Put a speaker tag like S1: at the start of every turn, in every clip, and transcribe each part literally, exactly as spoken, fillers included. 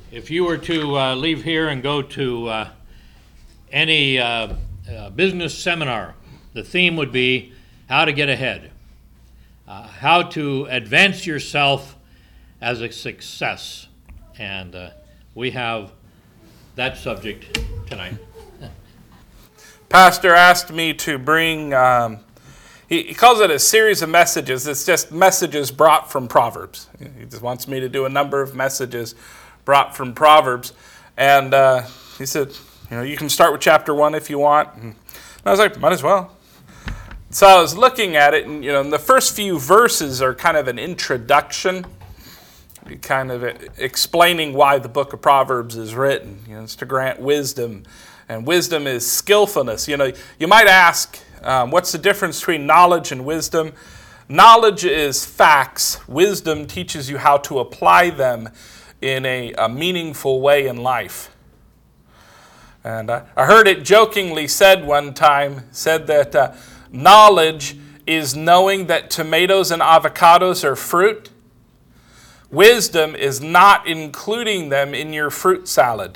S1: If you were to uh, leave here and go to uh, any uh, uh, business seminar, the theme would be how to get ahead, uh, how to advance yourself as a success. And uh, we have that subject tonight.
S2: Pastor asked me to bring, um, he, he calls it a series of messages. It's just messages brought from Proverbs. He just wants me to do a number of messages brought from Proverbs. And uh, he said, you know, you can start with chapter one if you want. And I was like, might as well. So I was looking at it, and you know, the first few verses are kind of an introduction, kind of explaining why the book of Proverbs is written. You know, it's to grant wisdom, and wisdom is skillfulness. You know, you might ask, um, what's the difference between knowledge and wisdom? Knowledge is facts. Wisdom teaches you how to apply them in a, a meaningful way in life. And I, I heard it jokingly said one time, said that uh, knowledge is knowing that tomatoes and avocados are fruit. Wisdom is not including them in your fruit salad.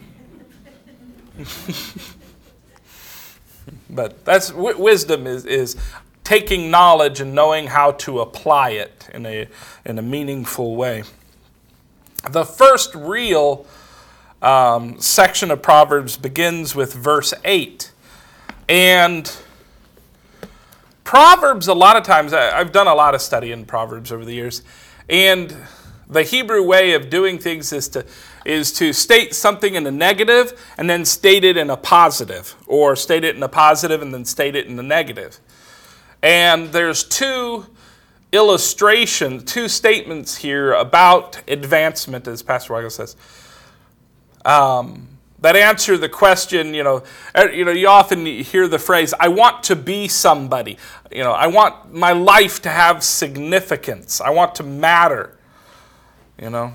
S2: But that's w- wisdom is, is taking knowledge and knowing how to apply it in a in a meaningful way. The first real um, section of Proverbs begins with verse eight. And Proverbs, a lot of times, I, I've done a lot of study in Proverbs over the years, and the Hebrew way of doing things is to is to state something in a negative and then state it in a positive, or state it in a positive and then state it in a negative. And there's two illustrations, two statements here about advancement, as Pastor Weigel says, um, that answer the question. You know, you know, you often hear the phrase, "I want to be somebody." You know, I want my life to have significance. I want to matter. You know,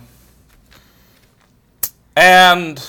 S2: and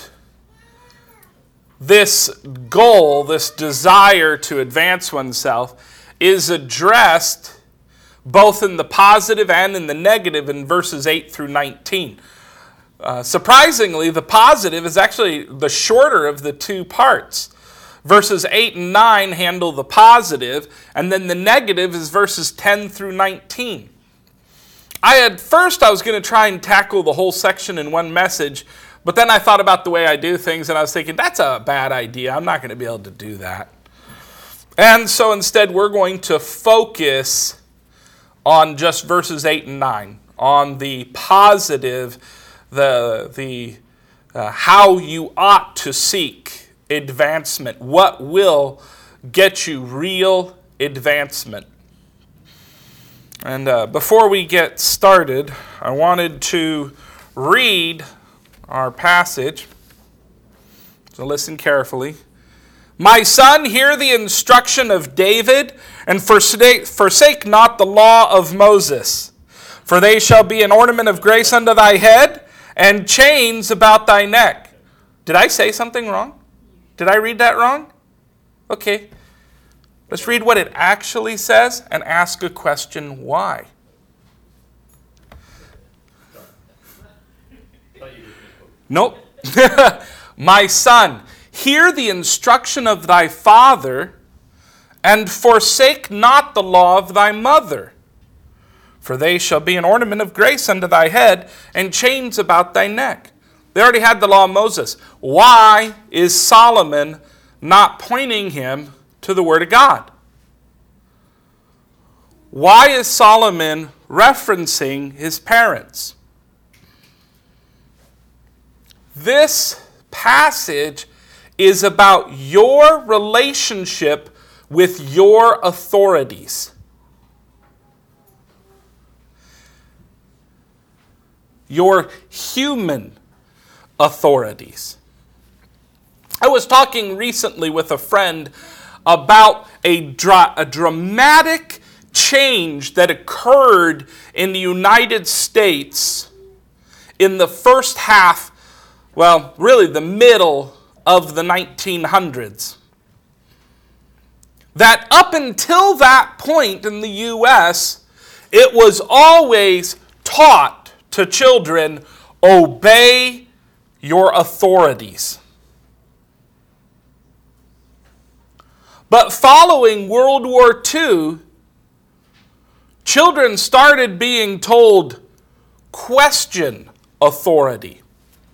S2: this goal, this desire to advance oneself, is addressed both in the positive and in the negative in verses eight through nineteen. Uh, surprisingly, the positive is actually the shorter of the two parts. Verses eight and nine handle the positive, and then the negative is verses ten through nineteen. I had first I was going to try and tackle the whole section in one message, but then I thought about the way I do things, and I was thinking, that's a bad idea. I'm not going to be able to do that. And so instead, we're going to focus on just verses eight and nine, on the positive, the the uh, how you ought to seek advancement, what will get you real advancement. And uh, before we get started, I wanted to read our passage, so listen carefully. My son, hear the instruction of David, and forsake, forsake not the law of Moses. For they shall be an ornament of grace unto thy head, and chains about thy neck. Did I say something wrong? Did I read that wrong? Okay. Let's read what it actually says and ask a question, why? Nope. My son, hear the instruction of thy father, and forsake not the law of thy mother. For they shall be an ornament of grace unto thy head, and chains about thy neck. They already had the law of Moses. Why is Solomon not pointing him to the Word of God? Why is Solomon referencing his parents? This passage is about your relationship with your authorities. Your human authorities. I was talking recently with a friend about a, dra- a dramatic change that occurred in the United States in the first half, well, really the middle of the nineteen hundreds. That up until that point in the U S, it was always taught to children, obey your authorities. But following World War Two, children started being told, question authority.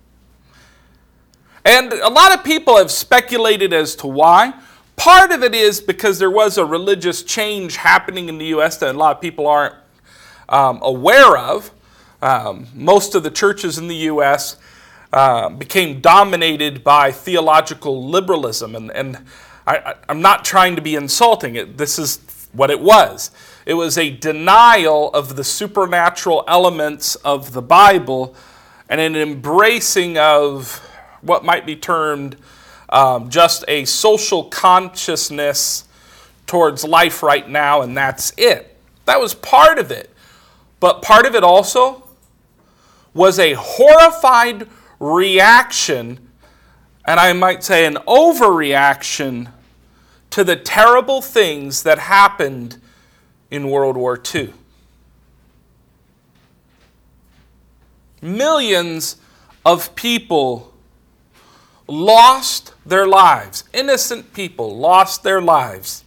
S2: And a lot of people have speculated as to why. Part of it is because there was a religious change happening in the U S that a lot of people aren't um, aware of. Um, most of the churches in the U S uh, became dominated by theological liberalism. And, and I, I'm not trying to be insulting. It, this is what it was. It was a denial of the supernatural elements of the Bible and an embracing of what might be termed um, just a social consciousness towards life right now, and that's it. That was part of it. But part of it also was a horrified reaction, and I might say an overreaction, to the terrible things that happened in World War Two. Millions of people lost their lives. Innocent people lost their lives.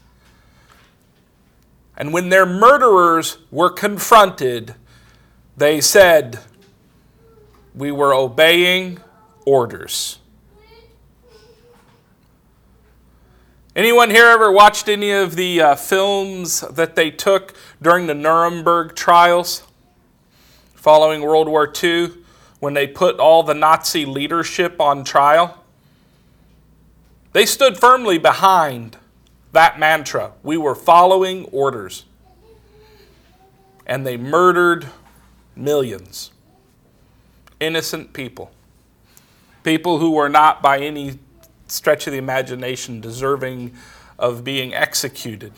S2: And when their murderers were confronted, they said, "We were obeying orders." Anyone here ever watched any of the uh, films that they took during the Nuremberg trials following World War Two, when they put all the Nazi leadership on trial? They stood firmly behind that mantra. We were following orders. And they murdered millions. Innocent people. People who were not by any stretch of the imagination deserving of being executed.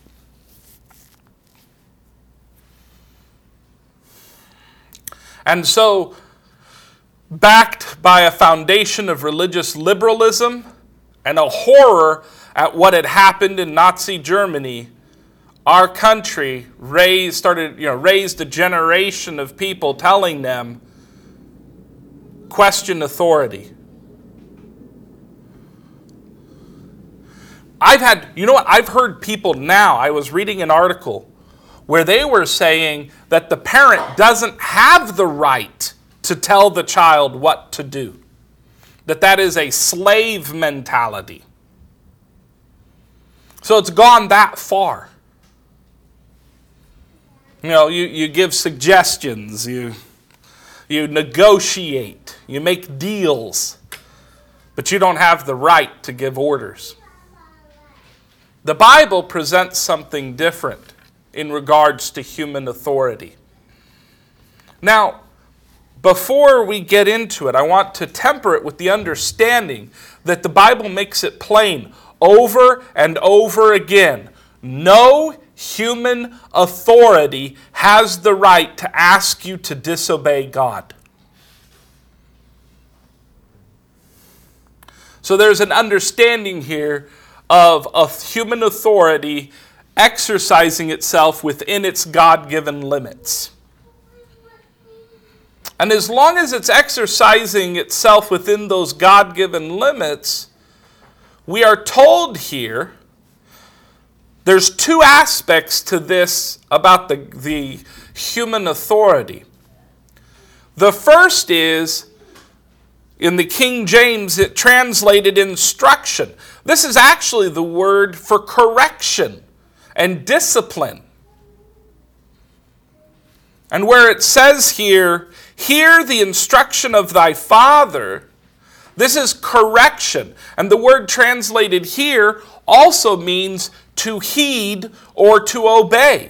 S2: And so, backed by a foundation of religious liberalism and a horror at what had happened in Nazi Germany, our country raised, started, you know, raised a generation of people telling them, question authority. I've had, you know what, I've heard people now, I was reading an article where they were saying that the parent doesn't have the right to tell the child what to do. That that is a slave mentality. So it's gone that far. You know, you, you give suggestions, you, you negotiate, you make deals, but you don't have the right to give orders. The Bible presents something different in regards to human authority. Now, before we get into it, I want to temper it with the understanding that the Bible makes it plain over and over again. No human authority has the right to ask you to disobey God. So there's an understanding here of a human authority exercising itself within its God-given limits. And as long as it's exercising itself within those God-given limits, we are told here, there's two aspects to this about the, the human authority. The first is, in the King James, it translated instruction. This is actually the word for correction and discipline. And where it says here, hear the instruction of thy father, this is correction. And the word translated here also means to heed or to obey.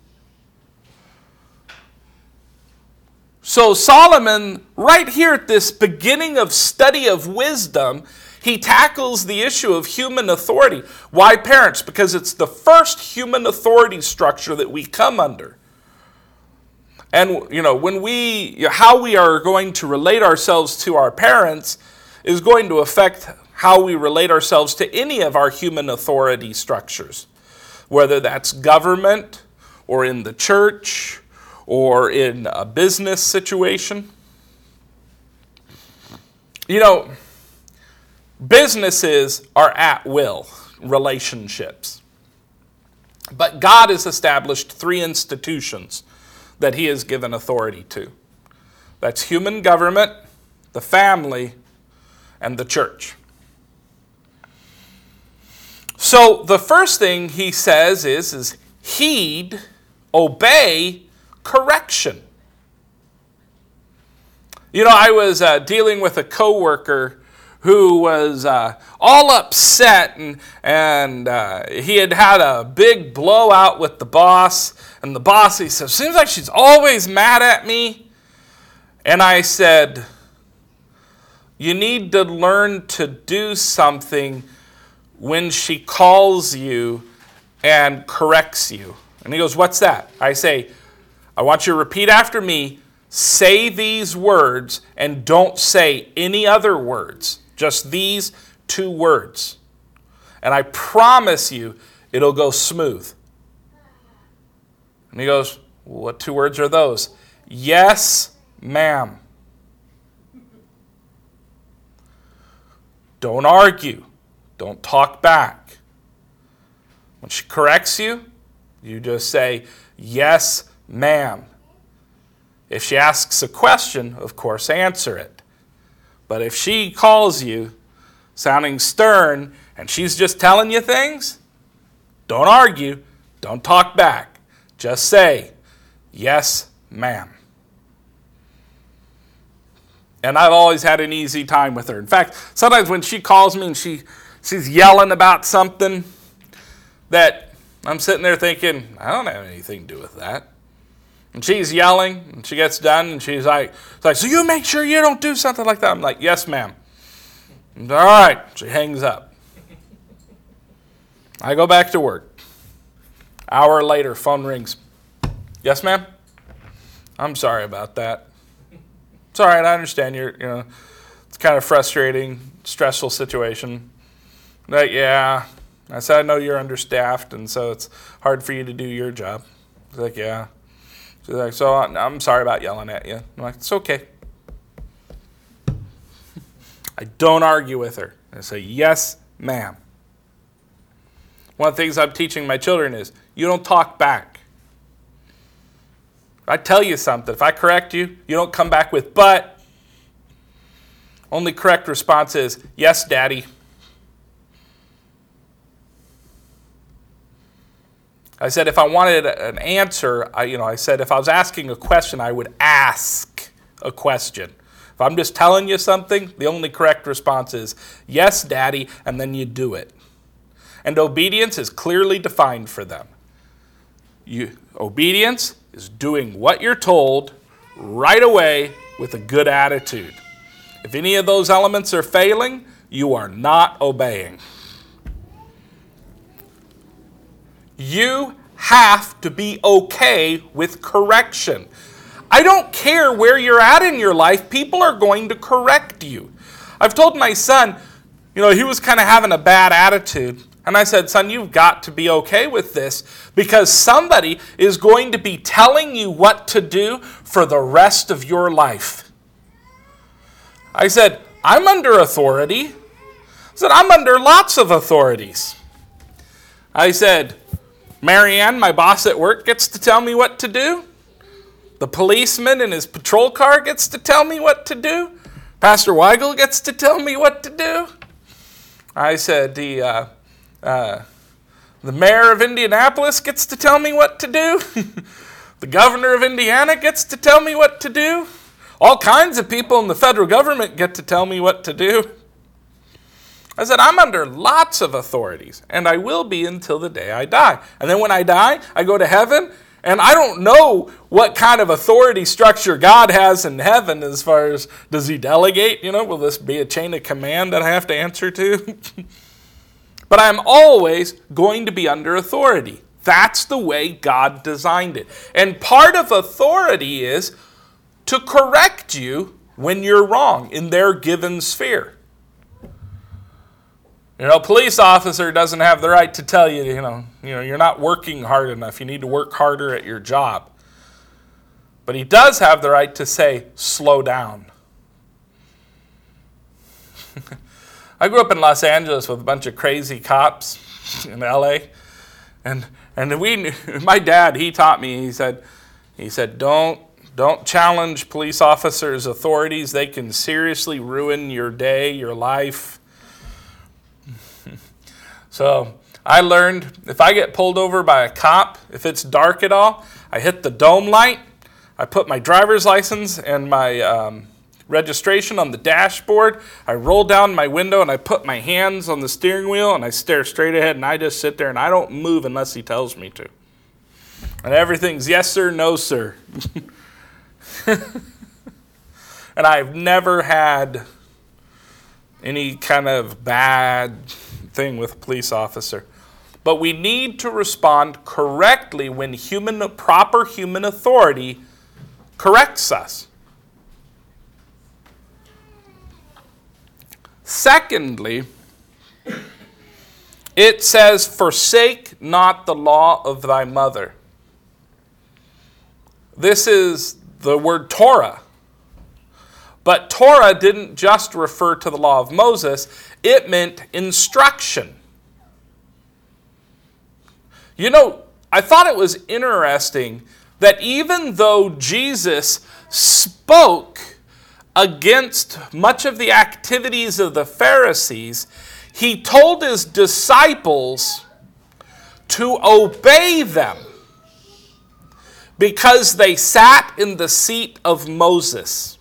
S2: So Solomon, right here at this beginning of study of wisdom, he tackles the issue of human authority. Why parents? Because it's the first human authority structure that we come under. And, you know, when we, how we are going to relate ourselves to our parents is going to affect how we relate ourselves to any of our human authority structures, whether that's government or in the church or in a business situation. You know, businesses are at will relationships. But God has established three institutions that he has given authority to. That's human government, the family, and the church. So the first thing he says is, is heed, obey correction. You know, I was uh, dealing with a coworker who was uh, all upset, and, and uh, he had had a big blowout with the boss. And the boss, he said, seems like she's always mad at me. And I said, you need to learn to do something when she calls you and corrects you. And he goes, what's that? I say, I want you to repeat after me, say these words and don't say any other words. Just these two words. And I promise you, it'll go smooth. And he goes, what two words are those? Yes, ma'am. Don't argue. Don't talk back. When she corrects you, you just say, yes, ma'am. If she asks a question, of course, answer it. But if she calls you sounding stern and she's just telling you things, don't argue, don't talk back. Just say, yes, ma'am. And I've always had an easy time with her. In fact, sometimes when she calls me and she she's yelling about something that I'm sitting there thinking, I don't have anything to do with that. And she's yelling, and she gets done, and she's like, it's like, so you make sure you don't do something like that. I'm like, yes, ma'am. And, all right. She hangs up. I go back to work. Hour later, phone rings. Yes, ma'am? I'm sorry about that. It's all right. I understand you're, you know, it's kind of frustrating, stressful situation. Like, yeah. I said, I know you're understaffed, and so it's hard for you to do your job. She's like, yeah. She's like, so I'm sorry about yelling at you. I'm like, it's okay. I don't argue with her. I say, yes, ma'am. One of the things I'm teaching my children is, you don't talk back. If I tell you something, if I correct you, you don't come back with, but. Only correct response is, yes, Daddy. I said if I wanted an answer, I, you know, I said if I was asking a question, I would ask a question. If I'm just telling you something, the only correct response is, yes, Daddy, and then you do it. And obedience is clearly defined for them. You, obedience is doing what you're told right away with a good attitude. If any of those elements are failing, you are not obeying. You have to be okay with correction. I don't care where you're at in your life, people are going to correct you. I've told my son, you know, he was kind of having a bad attitude. And I said, son, you've got to be okay with this because somebody is going to be telling you what to do for the rest of your life. I said, I'm under authority. I said, I'm under lots of authorities. I said, Marianne, my boss at work, gets to tell me what to do. The policeman in his patrol car gets to tell me what to do. Pastor Weigel gets to tell me what to do. I said, the, uh, uh, the mayor of Indianapolis gets to tell me what to do. The governor of Indiana gets to tell me what to do. All kinds of people in the federal government get to tell me what to do. I said, I'm under lots of authorities, and I will be until the day I die. And then when I die, I go to heaven, and I don't know what kind of authority structure God has in heaven as far as, does he delegate? You know, will this be a chain of command that I have to answer to? But I'm always going to be under authority. That's the way God designed it. And part of authority is to correct you when you're wrong in their given sphere. You know, a police officer doesn't have the right to tell you, you know, you know, you're not working hard enough. You need to work harder at your job. But he does have the right to say, slow down. I grew up in Los Angeles with a bunch of crazy cops in L A, and and we, my dad, he taught me. He said, he said, don't don't challenge police officers' authorities. They can seriously ruin your day, your life. So I learned if I get pulled over by a cop, if it's dark at all, I hit the dome light. I put my driver's license and my um, registration on the dashboard. I roll down my window and I put my hands on the steering wheel and I stare straight ahead and I just sit there and I don't move unless he tells me to. And everything's yes sir, no sir. And I've never had any kind of bad thing with a police officer. But we need to respond correctly when human, proper human authority corrects us. Secondly, it says, forsake not the law of thy mother. This is the word Torah. But Torah didn't just refer to the law of Moses, it meant instruction. You know, I thought it was interesting that even though Jesus spoke against much of the activities of the Pharisees, he told his disciples to obey them because they sat in the seat of Moses.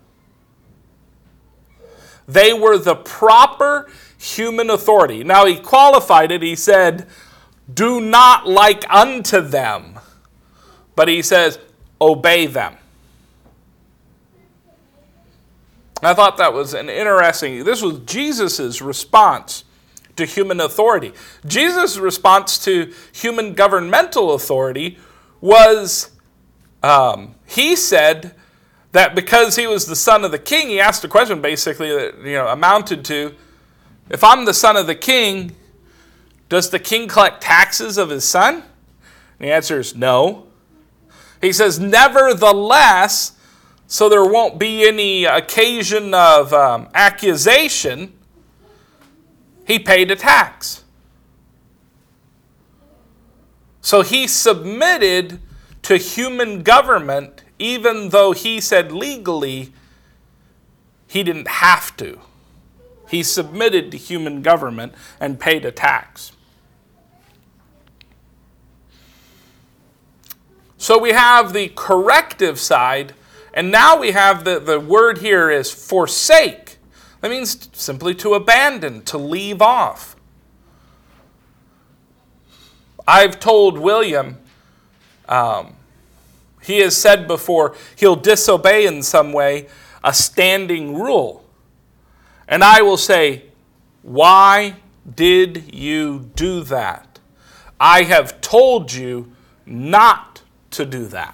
S2: They were the proper human authority. Now he qualified it. He said, do not like unto them. But he says, obey them. I thought that was an interesting, this was Jesus' response to human authority. Jesus' response to human governmental authority was, um, he said that because he was the son of the king, he asked a question basically that, you know, amounted to, if I'm the son of the king, does the king collect taxes of his son? And the answer is no. He says, nevertheless, so there won't be any occasion of um, accusation, he paid a tax. So he submitted to human government, even though he said legally he didn't have to. He submitted to human government and paid a tax. So we have the corrective side, and now we have the, the word here is forsake. That means simply to abandon, to leave off. I've told William, um, he has said before, he'll disobey in some way a standing rule. And I will say, why did you do that? I have told you not to do that.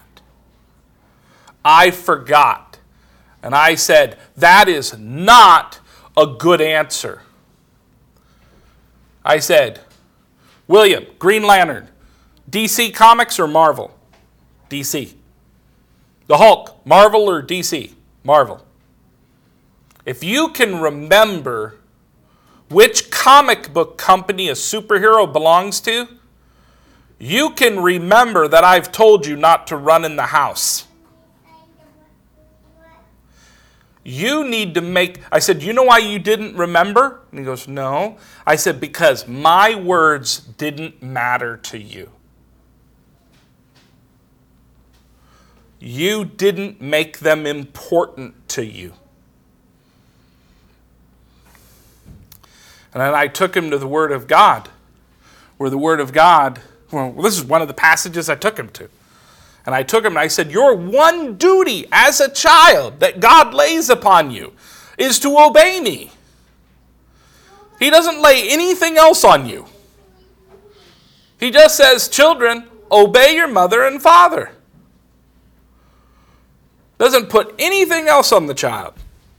S2: I forgot. And I said, that is not a good answer. I said, William, Green Lantern, D C Comics or Marvel? D C. The Hulk, Marvel or D C? Marvel. If you can remember which comic book company a superhero belongs to, you can remember that I've told you not to run in the house. You need to make, I said, you know why you didn't remember? And he goes, no. I said, because my words didn't matter to you. You didn't make them important to you. And then I took him to the Word of God, where the Word of God, well, this is one of the passages I took him to. And I took him and I said, your one duty as a child that God lays upon you is to obey me. He doesn't lay anything else on you. He just says, children, obey your mother and father. Doesn't put anything else on the child.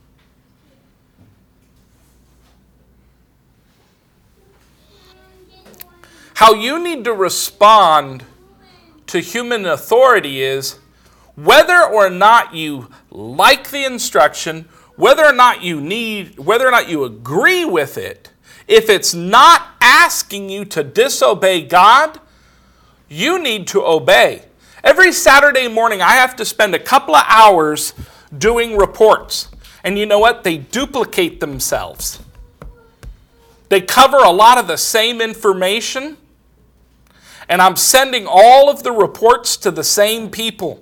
S2: How you need to respond to human authority is whether or not you like the instruction, whether or not you need, whether or not you agree with it, if it's not asking you to disobey God, you need to obey. Every Saturday morning, I have to spend a couple of hours doing reports. And you know what? They duplicate themselves. They cover a lot of the same information. And I'm sending all of the reports to the same people.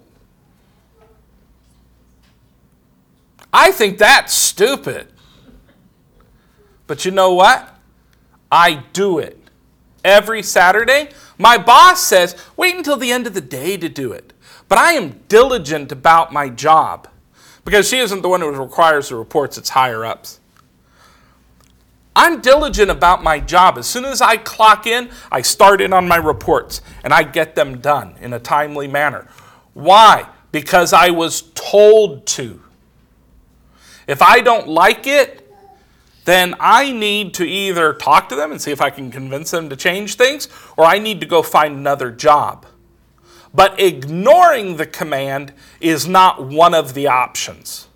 S2: I think that's stupid. But you know what? I do it. Every Saturday, my boss says, wait until the end of the day to do it. But I am diligent about my job. Because she isn't the one who requires the reports, it's higher ups. I'm diligent about my job. As soon as I clock in, I start in on my reports. And I get them done in a timely manner. Why? Because I was told to. If I don't like it, then I need to either talk to them and see if I can convince them to change things, or I need to go find another job. But ignoring the command is not one of the options.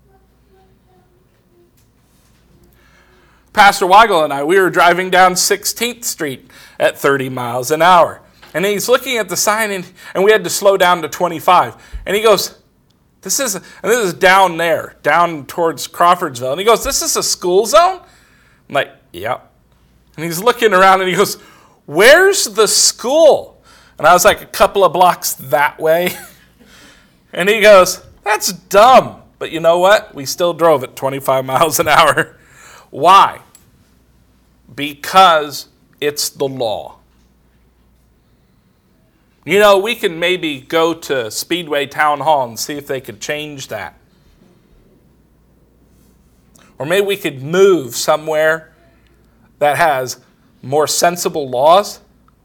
S2: Pastor Weigel and I, we were driving down sixteenth Street at thirty miles an hour. And he's looking at the sign, and, and we had to slow down to twenty-five. And he goes, This is, and this is down there, down towards Crawfordsville. And he goes, this is a school zone? I'm like, yep. And he's looking around and he goes, where's the school? And I was like, a couple of blocks that way. And he goes, that's dumb. But you know what? We still drove at twenty-five miles an hour. Why? Because it's the law. You know, we can maybe go to Speedway Town Hall and see if they could change that. Or maybe we could move somewhere that has more sensible laws.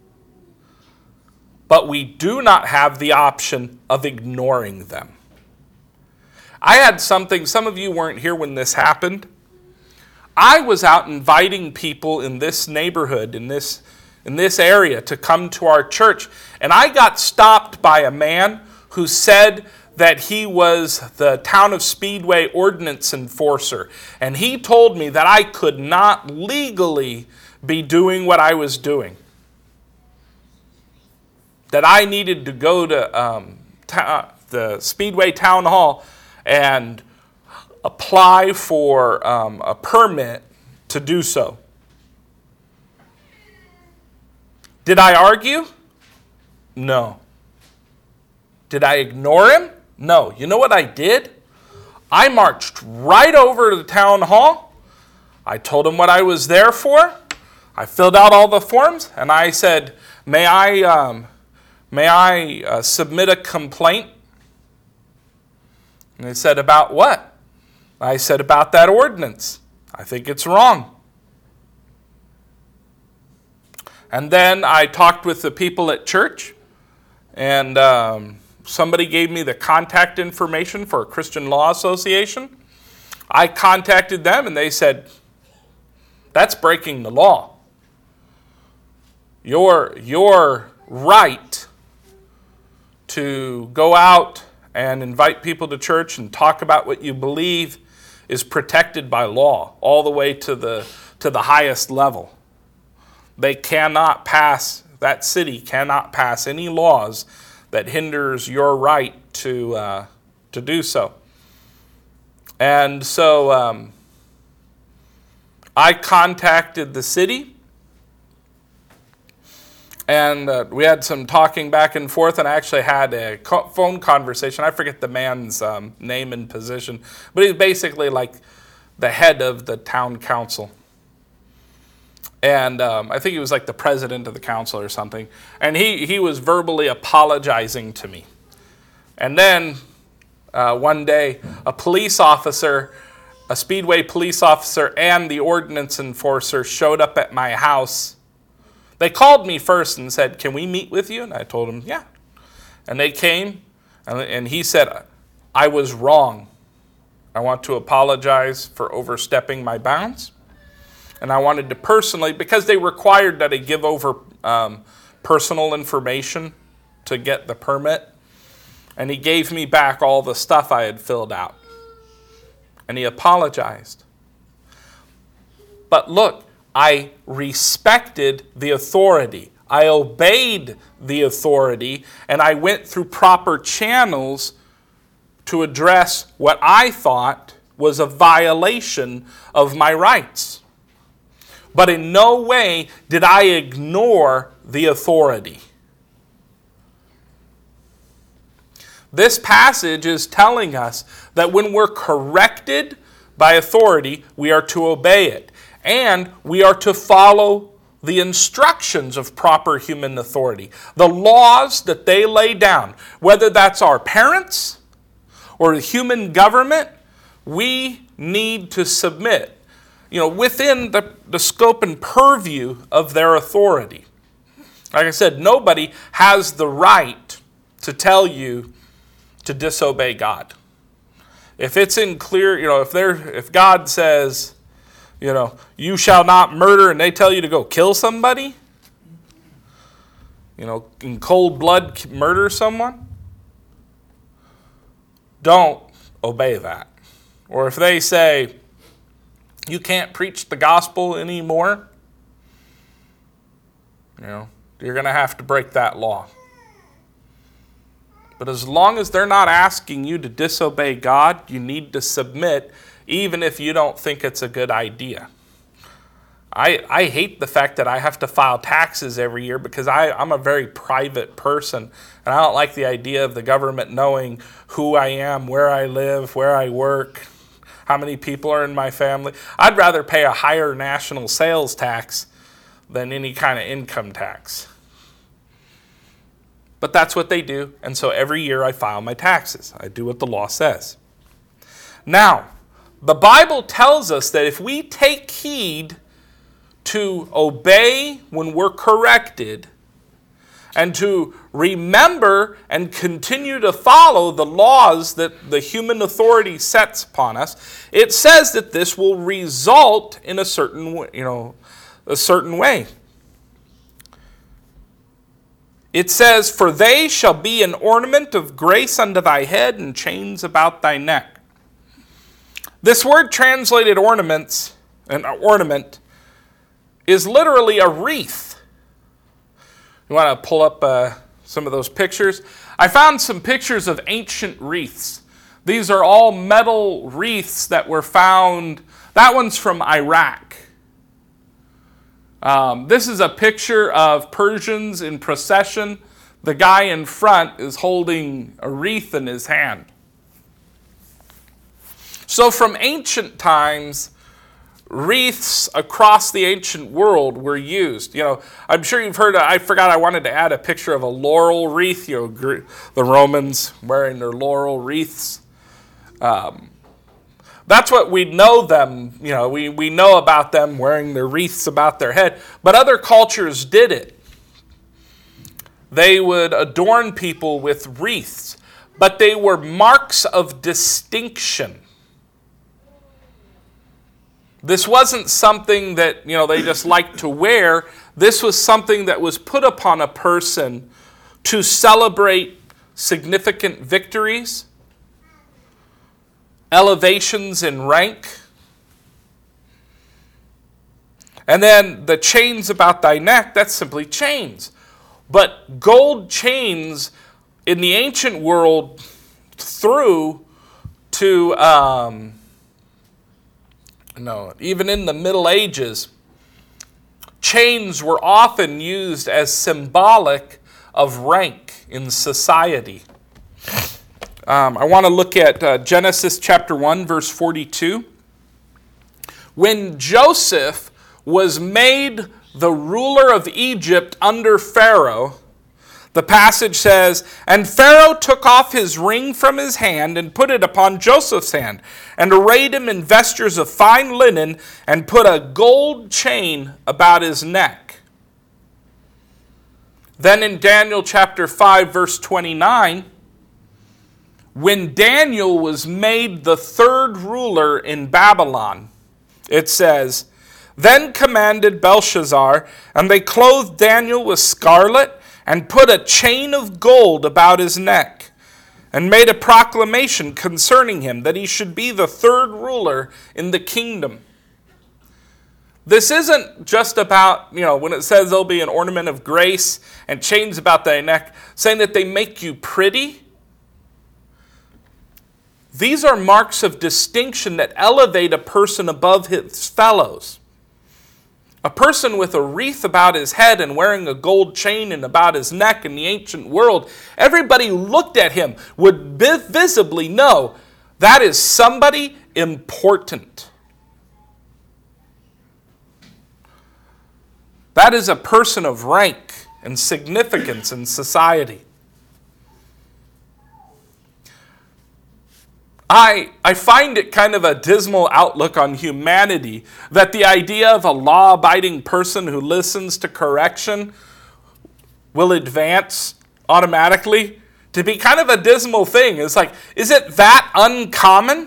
S2: But we do not have the option of ignoring them. I had something, some of you weren't here when this happened. I was out inviting people in this neighborhood, in this in this area, to come to our church. And I got stopped by a man who said that he was the Town of Speedway ordinance enforcer. And he told me that I could not legally be doing what I was doing. That I needed to go to um, ta- the Speedway Town Hall and apply for um, a permit to do so. Did I argue? No. Did I ignore him? No. You know what I did? I marched right over to the town hall. I told him what I was there for. I filled out all the forms, and I said, may I, um, may I uh, submit a complaint? And they said, about what? I said, about that ordinance. I think it's wrong. And then I talked with the people at church, and um, somebody gave me the contact information for a Christian Law Association. I contacted them, and they said, that's breaking the law. Your, your right to go out and invite people to church and talk about what you believe is protected by law all the way to the, to the highest level. They cannot pass, that city cannot pass any laws that hinders your right to uh, to do so. And so um, I contacted the city, and uh, we had some talking back and forth, and I actually had a co- phone conversation. I forget the man's um, name and position, but he's basically like the head of the town council. And um, I think he was like the president of the council or something. And he, he was verbally apologizing to me. And then uh, one day, a police officer, a Speedway police officer, and the ordinance enforcer showed up at my house. They called me first and said, can we meet with you? And I told them, yeah. And they came, and, and he said, I was wrong. I want to apologize for overstepping my bounds. And I wanted to personally, because they required that I give over um, personal information to get the permit. And he gave me back all the stuff I had filled out. and he apologized. But look, I respected the authority. I obeyed the authority, and I went through proper channels to address what I thought was a violation of my rights. But in no way did I ignore the authority. This passage is telling us that when we're corrected by authority, we are to obey it. And we are to follow the instructions of proper human authority. The laws that they lay down, whether that's our parents or the human government, we need to submit, you know, within the, the scope and purview of their authority. Like I said, nobody has the right to tell you to disobey God. If it's in clear, you know, if they're, if God says, you know, you shall not murder, and they tell you to go kill somebody, you know, in cold blood murder someone, don't obey that. Or if they say, you can't preach the gospel anymore, you know, you're going to have to break that law. But as long as they're not asking you to disobey God, you need to submit, even if you don't think it's a good idea. I, I hate the fact that I have to file taxes every year because I, I'm a very private person, and I don't like the idea of the government knowing who I am, where I live, where I work, how many people are in my family. I'd rather pay a higher national sales tax than any kind of income tax. But that's what they do, and so every year I file my taxes. I do what the law says. Now, the Bible tells us that if we take heed to obey when we're corrected, and to remember and continue to follow the laws that the human authority sets upon us, it says that this will result in a certain, you know, a certain way. It says, "For they shall be an ornament of grace unto thy head, and chains about thy neck." This word translated ornaments, an ornament, is literally a wreath. You want to pull up uh, some of those pictures? I found some pictures of ancient wreaths. These are all metal wreaths that were found. That one's from Iraq. Um, this is a picture of Persians in procession. The guy in front is holding a wreath in his hand. So from ancient times, wreaths across the ancient world were used. You know, I'm sure you've heard, I forgot I wanted to add a picture of a laurel wreath. You know, the Romans wearing their laurel wreaths. Um, that's what we know them, you know, we, we know about them wearing their wreaths about their head. But other cultures did it. They would adorn people with wreaths, but they were marks of distinction. This wasn't something that, you know, they just liked to wear. This was something that was put upon a person to celebrate significant victories, elevations in rank. And then the chains about thy neck, that's simply chains. But gold chains in the ancient world through to... Um, No, even in the Middle Ages, chains were often used as symbolic of rank in society. Um, I want to look at uh, Genesis chapter one, verse forty-two. When Joseph was made the ruler of Egypt under Pharaoh, the passage says, "And Pharaoh took off his ring from his hand and put it upon Joseph's hand, and arrayed him in vestures of fine linen, and put a gold chain about his neck." Then in Daniel chapter five, verse twenty-nine, when Daniel was made the third ruler in Babylon, it says, "Then commanded Belshazzar, and they clothed Daniel with scarlet, and put a chain of gold about his neck. and made a proclamation concerning him that he should be the third ruler in the kingdom. This isn't just about, you know, when it says there'll be an ornament of grace and chains about thy neck, saying that they make you pretty. These are marks of distinction that elevate a person above his fellows. A person with a wreath about his head and wearing a gold chain and about his neck in the ancient world, everybody who looked at him would visibly know that is somebody important. That is a person of rank and significance in society. I, I find it kind of a dismal outlook on humanity that the idea of a law-abiding person who listens to correction will advance automatically to be kind of a dismal thing. It's like, is it that uncommon?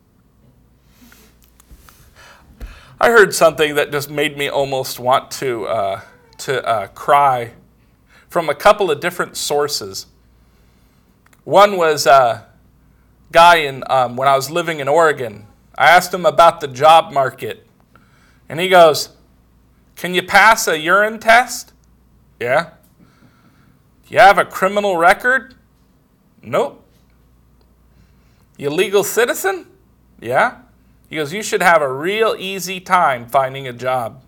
S2: I heard something that just made me almost want to, uh, to uh, cry from a couple of different sources. One was... Uh, guy in um, when I was living in Oregon. I asked him about the job market, and he goes, "Can you pass a urine test?" "Yeah." "Do you have a criminal record?" "Nope." "You a legal citizen?" "Yeah." He goes, "You should have a real easy time finding a job."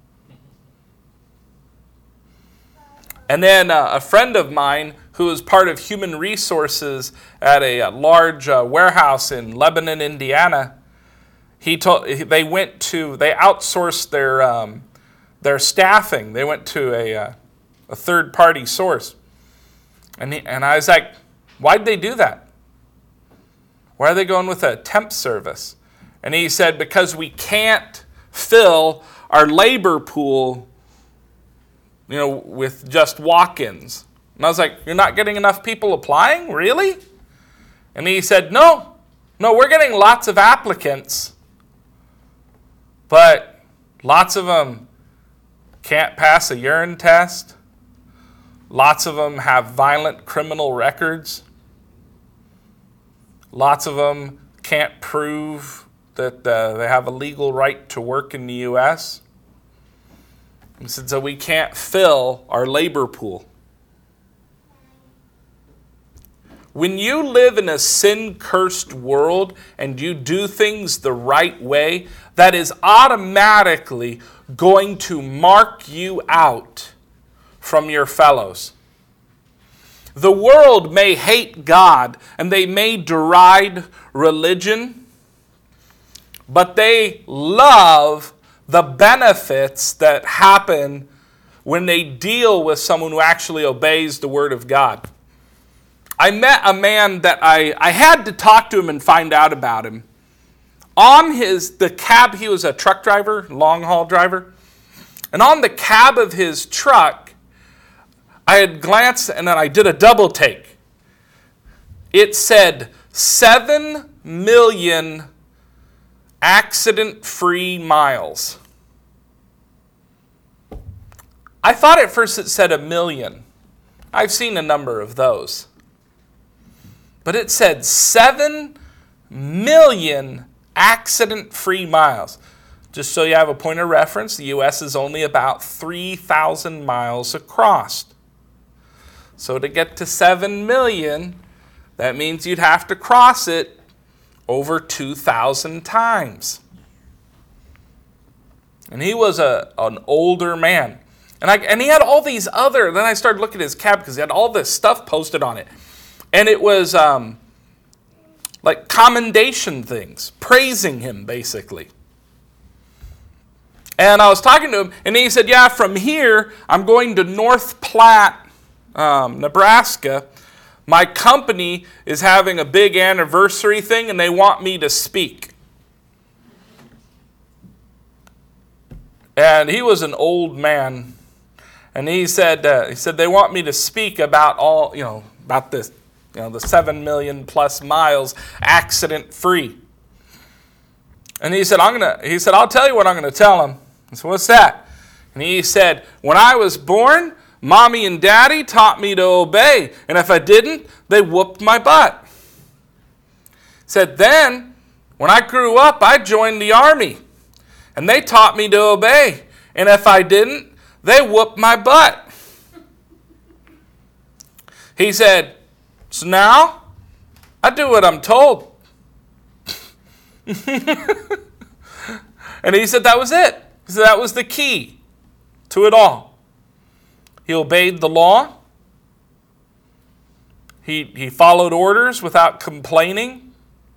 S2: And then uh, a friend of mine who was part of human resources at a, a large uh, warehouse in Lebanon, Indiana, he told they went to they outsourced their um, their staffing. They went to a uh, a third party source, and he, and I was like, "Why'd they do that? Why are they going with a temp service?" And he said, "Because we can't fill our labor pool, you know, with just walk-ins." And I was like, "You're not getting enough people applying? Really?" And he said, no, no, we're getting lots of applicants, but lots of them can't pass a urine test. Lots of them have violent criminal records. Lots of them can't prove that uh, they have a legal right to work in the U S He said, so we can't fill our labor pool. When you live in a sin-cursed world and you do things the right way, that is automatically going to mark you out from your fellows. The world may hate God and they may deride religion, but they love the benefits that happen when they deal with someone who actually obeys the Word of God. I met a man that I, I had to talk to him and find out about him. On his, the cab, he was a truck driver, long haul driver. And on the cab of his truck, I had glanced and then I did a double take. It said seven million accident-free miles. I thought at first it said a million. I've seen a number of those. But it said seven million accident-free miles. Just so you have a point of reference, the U S is only about three thousand miles across. So to get to seven million, that means you'd have to cross it over two thousand times. And he was a, an older man. And, I, and he had all these other, then I started looking at his cab because he had all this stuff posted on it. And it was um, like commendation things, praising him basically. And I was talking to him, and he said, yeah, from here, I'm going to North Platte, um, Nebraska. My company is having a big anniversary thing, and they want me to speak. And he was an old man, and he said, uh, he said they want me to speak about all, you know, about this. You know, the seven million plus miles accident free. And he said, I'm gonna, he said, I'll tell you what I'm going to tell him. I said, what's that? And he said, when I was born, Mommy and Daddy taught me to obey. And if I didn't, they whooped my butt. said, then, when I grew up, I joined the army. And they taught me to obey. And if I didn't, they whooped my butt. He said, so now, I do what I'm told. And he said that was it. He said that was the key to it all. He obeyed the law. He, he followed orders without complaining.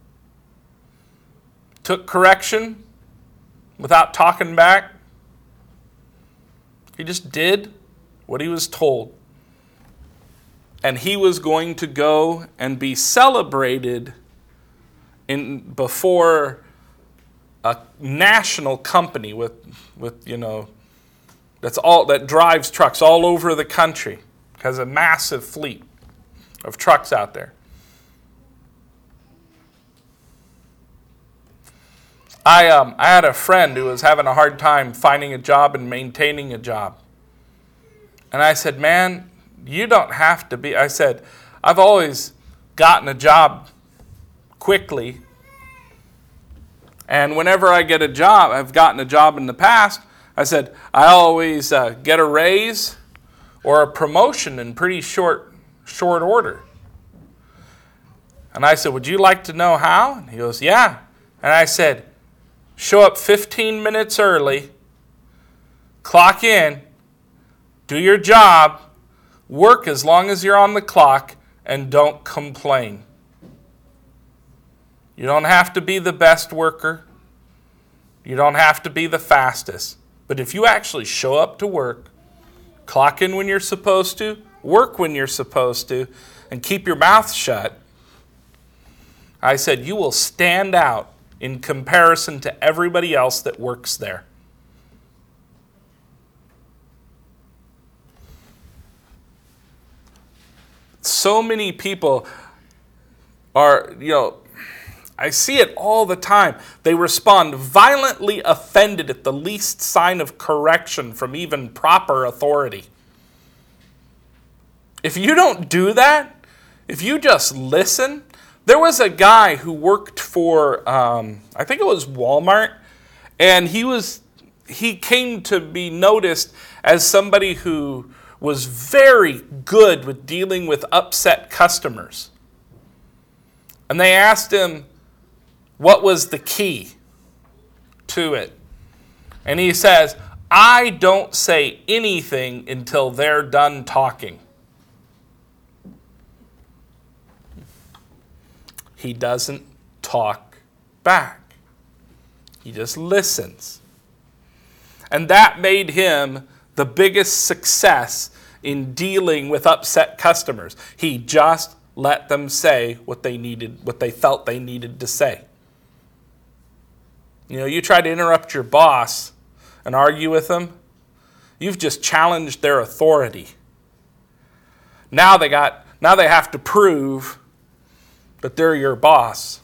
S2: Took correction without talking back. He just did what he was told. And he was going to go and be celebrated in before a national company with, with you know, that's all that drives trucks all over the country. Has a massive fleet of trucks out there. I um I had a friend who was having a hard time finding a job and maintaining a job. And I said, man, you don't have to be. I said, I've always gotten a job quickly. And whenever I get a job, I've gotten a job in the past, I said, I always uh, get a raise or a promotion in pretty short, short order. And I said, would you like to know how? And he goes, yeah. And I said, show up fifteen minutes early, clock in, do your job, work as long as you're on the clock, and don't complain. You don't have to be the best worker. You don't have to be the fastest. But if you actually show up to work, clock in when you're supposed to, work when you're supposed to, and keep your mouth shut, I said, you will stand out in comparison to everybody else that works there. So many people are, you know, I see it all the time. They respond violently offended at the least sign of correction from even proper authority. If you don't do that, if you just listen, there was a guy who worked for, um, I think it was Walmart, and he was he came to be noticed as somebody who was very good with dealing with upset customers. And they asked him what was the key to it. And he says, I don't say anything until they're done talking. He doesn't talk back. He just listens. And that made him the biggest success in dealing with upset customers. He just let them say what they needed, what they felt they needed to say. You know, you try to interrupt your boss and argue with them, you've just challenged their authority. Now they got now they have to prove that they're your boss.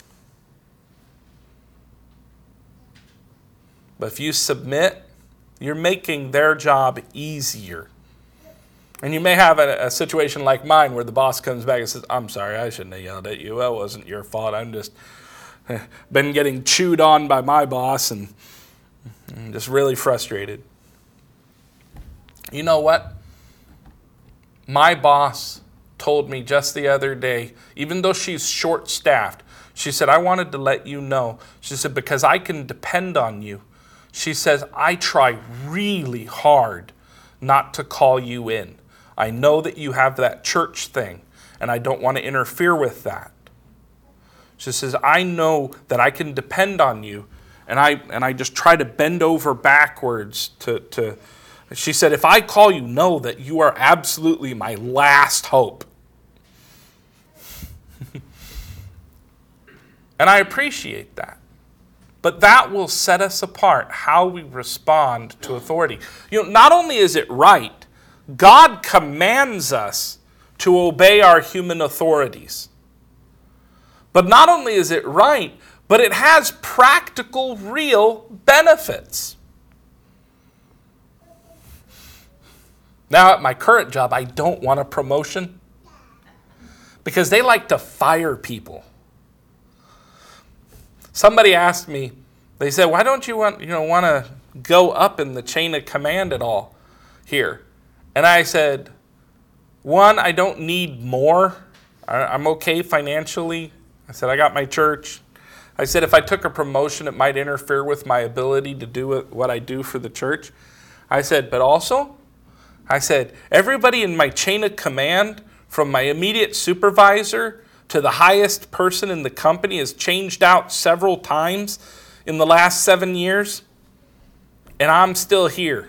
S2: But if you submit, you're making their job easier. And you may have a, a situation like mine where the boss comes back and says, I'm sorry, I shouldn't have yelled at you. That wasn't your fault. I'm just been getting chewed on by my boss and I'm just really frustrated. You know what? My boss told me just the other day, even though she's short-staffed, she said, I wanted to let you know. She said, because I can depend on you. She says, I try really hard not to call you in. I know that you have that church thing, and I don't want to interfere with that. She says, I know that I can depend on you, and I and I just try to bend over backwards to, to she said, if I call you, know that you are absolutely my last hope. And I appreciate that. But that will set us apart, how we respond to authority. You know, not only is it right, God commands us to obey our human authorities. But not only is it right, but it has practical, real benefits. Now, at my current job, I don't want a promotion because they like to fire people. Somebody asked me, they said, why don't you want, you know, want to go up in the chain of command at all here? And I said, one, I don't need more. I'm okay financially. I said, I got my church. I said, if I took a promotion, it might interfere with my ability to do what I do for the church. I said, but also, I said, everybody in my chain of command, from my immediate supervisor to the highest person in the company, has changed out several times in the last seven years, and I'm still here.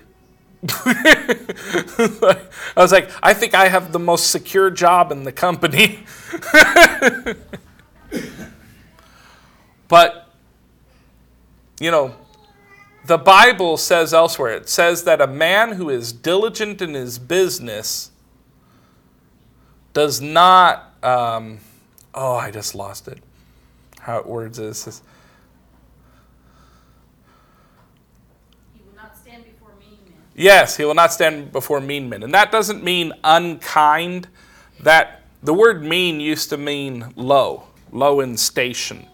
S2: I was like, I think I have the most secure job in the company. But, you know, the Bible says elsewhere, it says that a man who is diligent in his business does not, um, oh, I just lost it. How it words this. Yes, he will not stand before mean men. And that doesn't mean unkind. That the word mean used to mean low, low in station.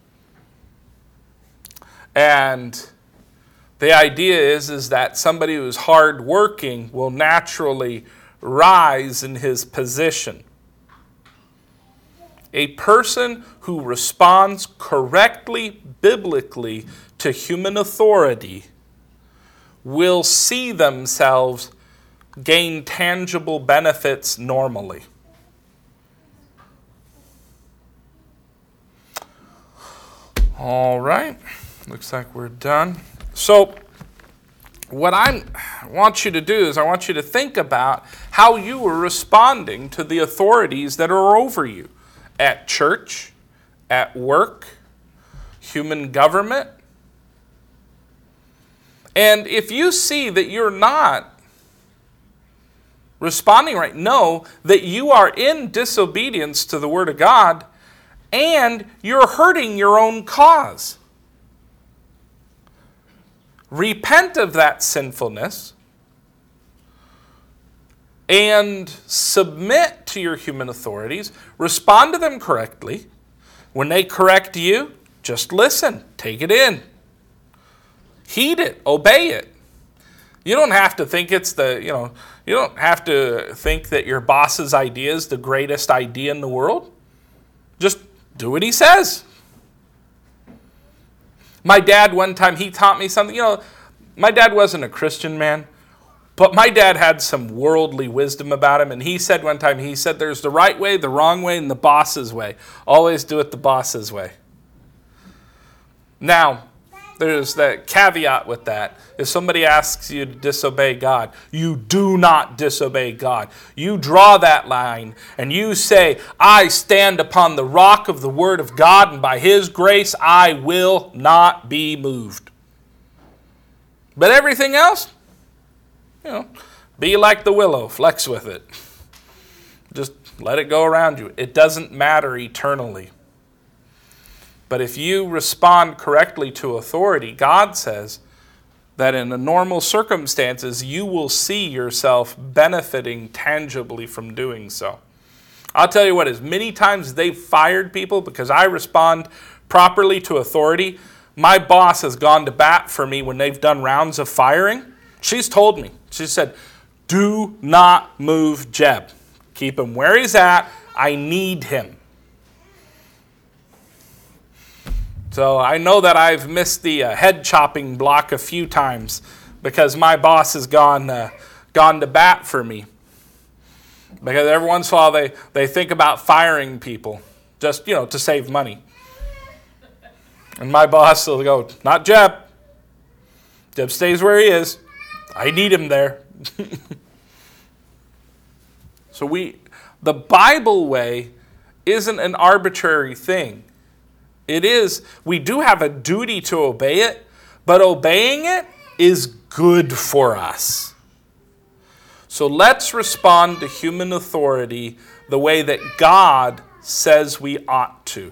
S2: And the idea is, is that somebody who's hardworking will naturally rise in his position. A person who responds correctly, biblically, to human authority will see themselves gain tangible benefits normally. All right, looks like we're done. So what I'm, I want you to do is I want you to think about how you are responding to the authorities that are over you at church, at work, human government. And if you see that you're not responding right, know that you are in disobedience to the Word of God and you're hurting your own cause. Repent of that sinfulness and submit to your human authorities. Respond to them correctly. When they correct you, just listen. Take it in. Heed it. Obey it. You don't have to think it's the, you know, you don't have to think that your boss's idea is the greatest idea in the world. Just do what he says. My dad, one time, he taught me something. You know, my dad wasn't a Christian man, but my dad had some worldly wisdom about him. And he said one time, he said, there's the right way, the wrong way, and the boss's way. Always do it the boss's way. Now, there's that caveat with that. If somebody asks you to disobey God, you do not disobey God. You draw that line and you say, I stand upon the rock of the Word of God, and by His grace I will not be moved. But everything else, you know, be like the willow, flex with it. Just let it go around you. It doesn't matter eternally. But if you respond correctly to authority, God says that in the normal circumstances, you will see yourself benefiting tangibly from doing so. I'll tell you what, as many times they've fired people because I respond properly to authority, my boss has gone to bat for me when they've done rounds of firing. She's told me, she said, do not move Jeb. Keep him where he's at. I need him. So I know that I've missed the uh, head chopping block a few times because my boss has gone uh, gone to bat for me. Because every once in a while they, they think about firing people just, you know, to save money. And my boss will go, not Jeb. Jeb stays where he is. I need him there. So we, the Bible way isn't an arbitrary thing. It is, we do have a duty to obey it, but obeying it is good for us. So let's respond to human authority the way that God says we ought to.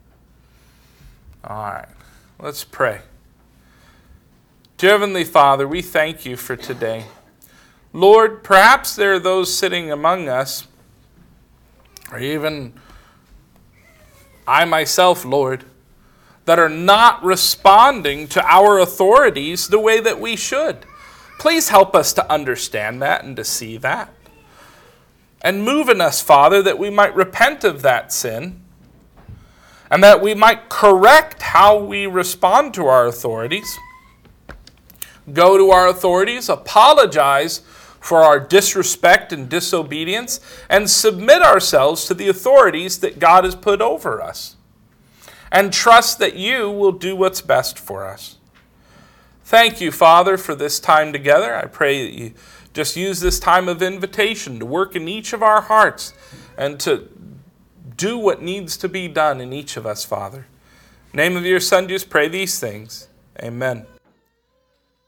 S2: All right, let's pray. Dear Heavenly Father, we thank you for today. Lord, perhaps there are those sitting among us, or even I myself, Lord, that are not responding to our authorities the way that we should. Please help us to understand that and to see that. And move in us, Father, that we might repent of that sin and that we might correct how we respond to our authorities. Go to our authorities, apologize for our disrespect and disobedience, and submit ourselves to the authorities that God has put over us. And trust that you will do what's best for us. Thank you, Father, for this time together. I pray that you just use this time of invitation to work in each of our hearts and to do what needs to be done in each of us, Father. In the name of your Son, just pray these things. Amen.